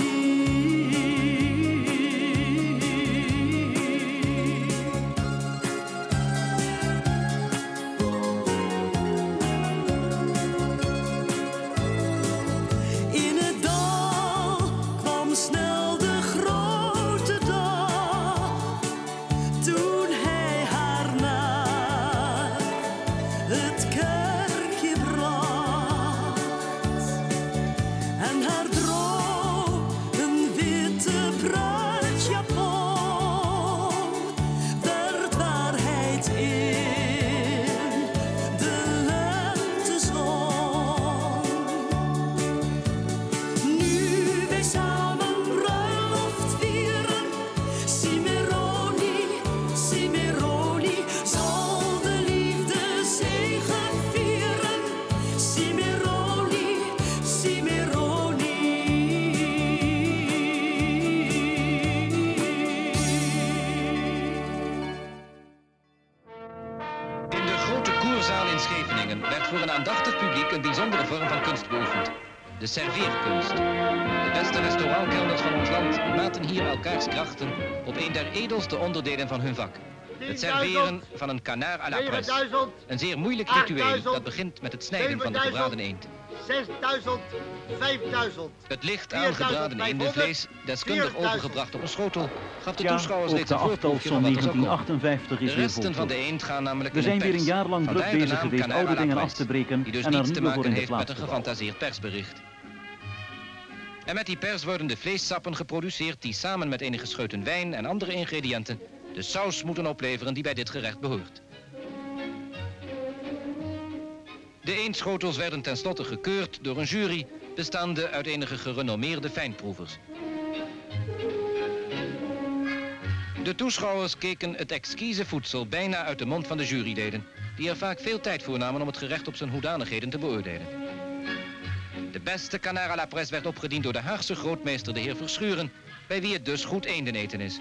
In het dal kwam snel de grote dag, toen hij haar naar het kerkje bracht. En haar droeg een witte bruidsjapon, werd waarheid in de lentezon. Nu wij samen bruiloft vieren, Cimarroni, Cimarroni, zal de liefde zegevieren. Cimarroni, Cimarroni. In de grote koerzaal in Scheveningen werd voor een aandachtig publiek een bijzondere vorm van kunst beoefend. De serveerkunst. De beste restaurantkelners van ons land maten hier elkaars krachten op een der edelste onderdelen van hun vak. Het serveren van een canard à la presse. Een zeer moeilijk ritueel dat begint met het snijden van de gebraden eend. 6000, 5000. Het licht aangebraden eendevlees, deskundig overgebracht op een schotel, gaf de toeschouwers reeds een voorproefje van wat er zou komen. 1958 is De weer resten van de voltooid. eend gaan namelijk We in een zijn weer een pers. jaar lang druk Vandaar de bezig naam geweest Canard à oude la dingen af presse, te breken die dus en er niets te nieuwe voor maken in de heeft met plaats een te bouwen. gefantaseerd persbericht. En met die pers worden de vleessappen geproduceerd die samen met enige scheuten wijn en andere ingrediënten de saus moeten opleveren die bij dit gerecht behoort. De eendschotels werden tenslotte gekeurd door een jury bestaande uit enige gerenommeerde fijnproevers. De toeschouwers keken het exquise voedsel bijna uit de mond van de juryleden, die er vaak veel tijd voor namen om het gerecht op zijn hoedanigheden te beoordelen. De beste canard à la presse werd opgediend door de Haagse grootmeester de heer Verschuren, bij wie het dus goed eendeneten is.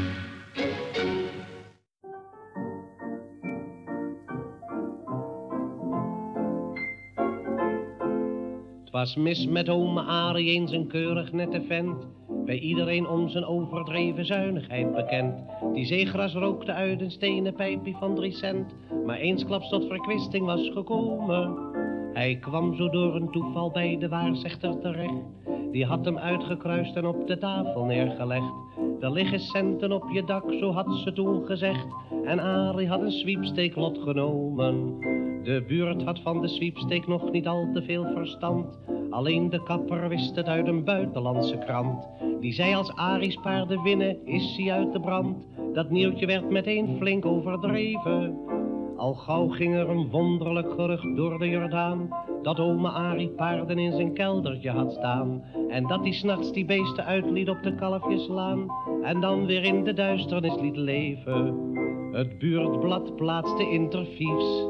Was mis met ome Arie eens een keurig nette vent, bij iedereen om zijn overdreven zuinigheid bekend. Die zeegras rookte uit een stenen pijpje van 3 cent, maar eensklaps tot verkwisting was gekomen. Hij kwam zo door een toeval bij de waarzegter terecht, die had hem uitgekruist en op de tafel neergelegd. Er liggen centen op je dak, zo had ze toen gezegd, en Arie had een sweepsteeklot genomen. De buurt had van de sweepsteek nog niet al te veel verstand, alleen de kapper wist het uit een buitenlandse krant. Die zei als Arie's paarden winnen, is hij uit de brand. Dat nieuwtje werd meteen flink overdreven. Al gauw ging er een wonderlijk gerucht door de Jordaan, dat ome Arie paarden in zijn keldertje had staan. En dat hij 's nachts die beesten uitliet op de kalfjeslaan, en dan weer in de duisternis liet leven. Het buurtblad plaatste interviews,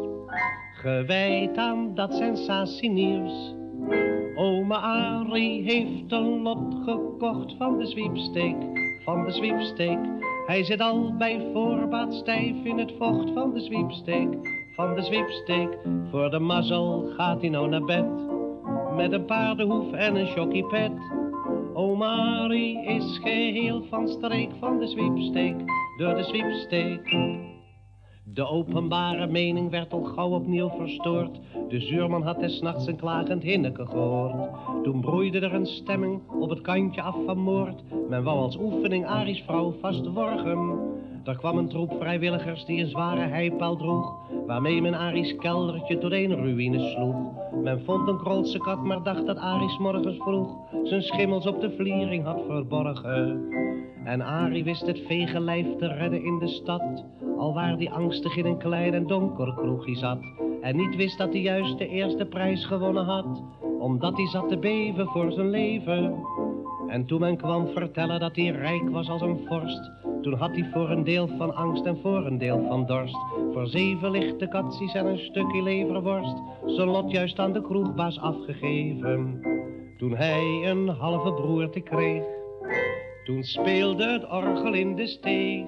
gewijd aan dat sensatienieuws. Ome Arie heeft een lot gekocht van de zwiepsteek, van de zwiepsteek. Hij zit al bij voorbaat stijf in het vocht van de zwiepsteek, van de zwiepsteek. Voor de mazzel gaat hij nou naar bed, met een paardenhoef en een chockiepet. Ome Arie is geheel van streek van de zwiepsteek, door de zwiepsteek. De openbare mening werd al gauw opnieuw verstoord. De zuurman had des nachts een klagend hinneke gehoord. Toen broeide er een stemming op het kantje af van moord. Men wou als oefening Aries vrouw vastworgen. Er kwam een troep vrijwilligers die een zware heipaal droeg, waarmee men Aries keldertje tot een ruïne sloeg. Men vond een Kroolse kat, maar dacht dat Aries morgens vroeg zijn schimmels op de vliering had verborgen. En Arie wist het vege lijf te redden in de stad, alwaar die angstig in een klein en donker kroegje zat. En niet wist dat hij juist de eerste prijs gewonnen had, omdat hij zat te beven voor zijn leven. En toen men kwam vertellen dat hij rijk was als een vorst, toen had hij voor een deel van angst en voor een deel van dorst, voor 7 lichte katsies en een stukje leverworst, zijn lot juist aan de kroegbaas afgegeven. Toen hij een halve broerte kreeg, toen speelde het orgel in de steeg.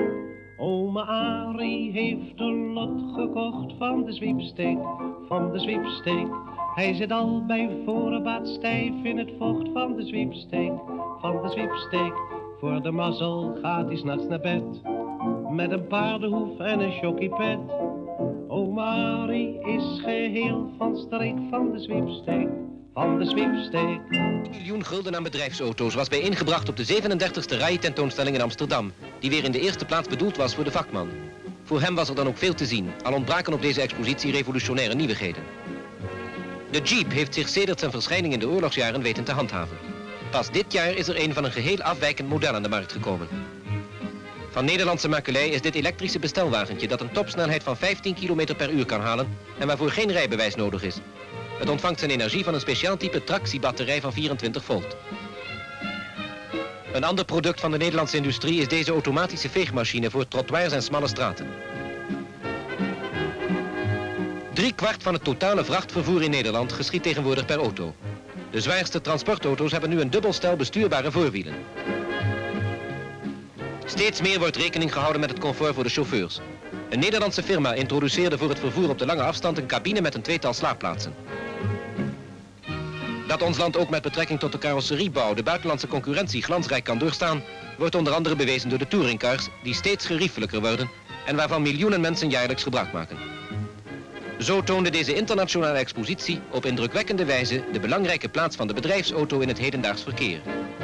Ome Arie heeft een lot gekocht van de zwiepsteek, van de zwiepsteek. Hij zit al bij voorbaat stijf in het vocht van de zwiepsteek, van de zwiepsteek. Voor de mazzel gaat hij 's nachts naar bed, met een paardenhoef en een chockiepet. Ome Arie is geheel van streek van de zwiepsteek, van de zwiepsteek. 1 miljoen gulden aan bedrijfsauto's was bijeengebracht op de 37e RAI-tentoonstelling in Amsterdam, die weer in de eerste plaats bedoeld was voor de vakman. Voor hem was er dan ook veel te zien, al ontbraken op deze expositie revolutionaire nieuwigheden. De Jeep heeft zich sedert zijn verschijning in de oorlogsjaren weten te handhaven. Pas dit jaar is er een van een geheel afwijkend model aan de markt gekomen. Van Nederlandse makelij is dit elektrische bestelwagentje dat een topsnelheid van 15 km per uur kan halen en waarvoor geen rijbewijs nodig is. Het ontvangt zijn energie van een speciaal type tractiebatterij van 24 volt. Een ander product van de Nederlandse industrie is deze automatische veegmachine voor trottoirs en smalle straten. 3/4 van het totale vrachtvervoer in Nederland geschiet tegenwoordig per auto. De zwaarste transportauto's hebben nu een dubbelstel bestuurbare voorwielen. Steeds meer wordt rekening gehouden met het comfort voor de chauffeurs. Een Nederlandse firma introduceerde voor het vervoer op de lange afstand een cabine met een 2-tal slaapplaatsen. Dat ons land ook met betrekking tot de carrosseriebouw de buitenlandse concurrentie glansrijk kan doorstaan, wordt onder andere bewezen door de touringcars, die steeds geriefelijker worden en waarvan miljoenen mensen jaarlijks gebruik maken. Zo toonde deze internationale expositie op indrukwekkende wijze de belangrijke plaats van de bedrijfsauto in het hedendaags verkeer.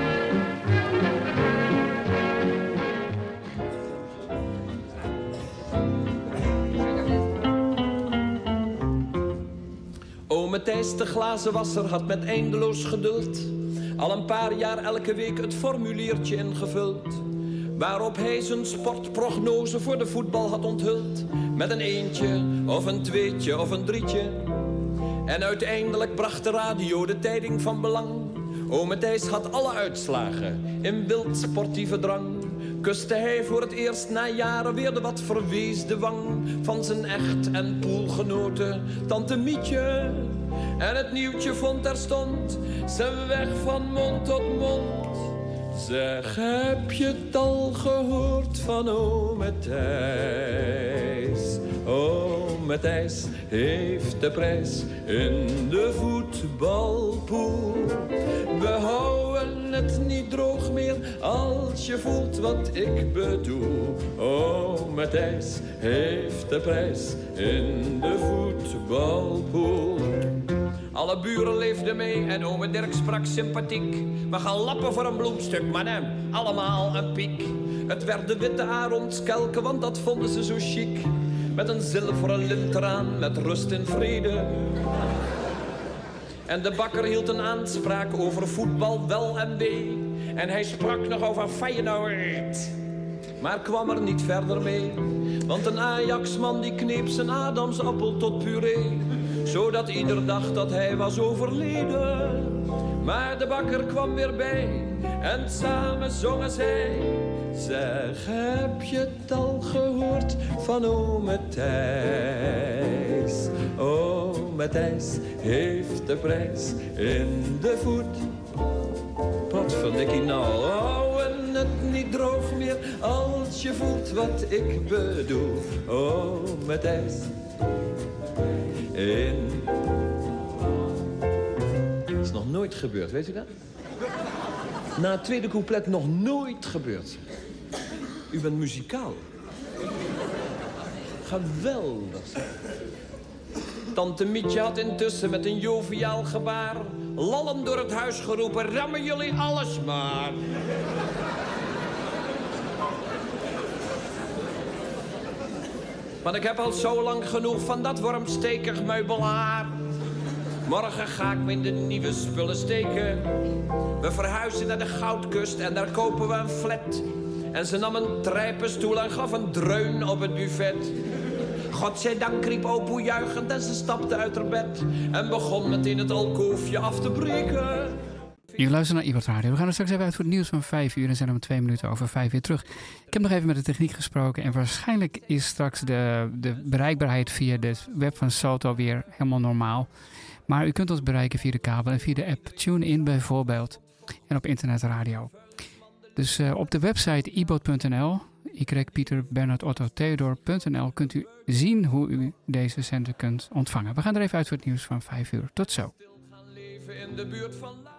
Ome Thijs de glazenwasser had met eindeloos geduld al een paar jaar elke week het formuliertje ingevuld, waarop hij zijn sportprognose voor de voetbal had onthuld, met een 1'tje of een 2'tje of een 3'tje. En uiteindelijk bracht de radio de tijding van belang. Ome Thijs had alle uitslagen in wild sportieve drang. Kuste hij voor het eerst na jaren weer de wat verweesde wang van zijn echt- en poelgenote tante Mietje. En het nieuwtje vond terstond zijn weg van mond tot mond. Zeg, heb je het al gehoord van ome Thijs? Ome Thijs heeft de prijs in de voetbalpool. We houden het niet droog meer als je voelt wat ik bedoel. Ome Thijs heeft de prijs in de voetbalpool. Alle buren leefden mee en ome Dirk sprak sympathiek. We gaan lappen voor een bloemstuk, mannen, allemaal een piek. Het werd de witte arondskelken, want dat vonden ze zo chic. Met een zilveren lint eraan, met rust en vrede. En de bakker hield een aanspraak over voetbal wel en wee. En hij sprak nog over Feyenoord, maar kwam er niet verder mee. Want een Ajaxman die kneep zijn Adamsappel tot puree, zodat ieder dacht dat hij was overleden. Maar de bakker kwam weer bij en samen zongen zij: zeg, heb je het al gehoord van ome Thijs? Ome Thijs heeft de prijs in de voet. Potverdikkie nou, en het niet droog meer als je voelt wat ik bedoel. Ome Thijs in... Dat is nog nooit gebeurd, weet u dat? Na het tweede couplet nog nooit gebeurd. U bent muzikaal. Geweldig. Tante Mietje had intussen met een joviaal gebaar lallend door het huis geroepen: rammen jullie alles maar. Want ik heb al zo lang genoeg van dat wormstekig meubelaar. Morgen ga ik me in de nieuwe spullen steken. We verhuizen naar de Goudkust en daar kopen we een flat. En ze nam een trijpenstoel en gaf een dreun op het buffet. Godzijdank riep opoe juichend en ze stapte uit haar bed. En begon meteen het alkoofje af te breken. Je luistert naar Ibot Radio. We gaan er straks even uit voor het nieuws van 5 uur en zijn om 2 minuten over 5 weer terug. Ik heb nog even met de techniek gesproken en waarschijnlijk is straks de bereikbaarheid via de web van Salto weer helemaal normaal. Maar u kunt ons bereiken via de kabel en via de app TuneIn bijvoorbeeld en op internetradio. Dus op de website ibot.nl, Pieter-Bernhard-Otto-Theodor.nl kunt u zien hoe u deze zender kunt ontvangen. We gaan er even uit voor het nieuws van 5 uur. Tot zo. In de buurt van